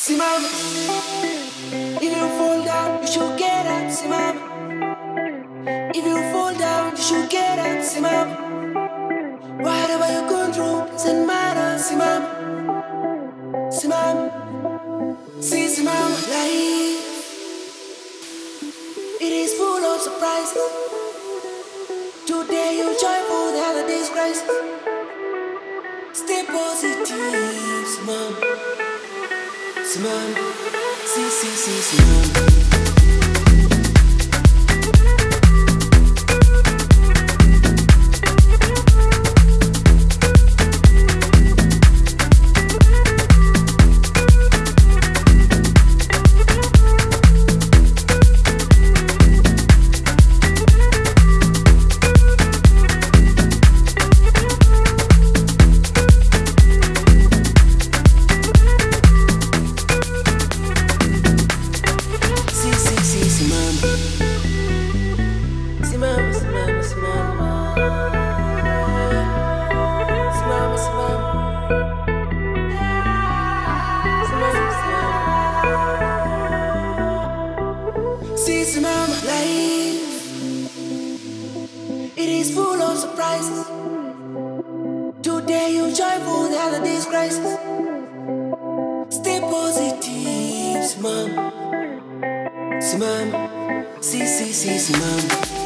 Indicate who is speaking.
Speaker 1: See mama, if you fall down, you should get up. See mama, if you fall down, you should get up. See mama, whatever you're going through doesn't matter. See mama, see mama, see mama, life it is full of surprises. Today you're joyful, the other day's crisis. Stay positive, see mama, see mama, see mama. See, mama, life it is full of surprises. Today you're joyful, the other day's crisis. Stay positive, see mama, see mama, see mama.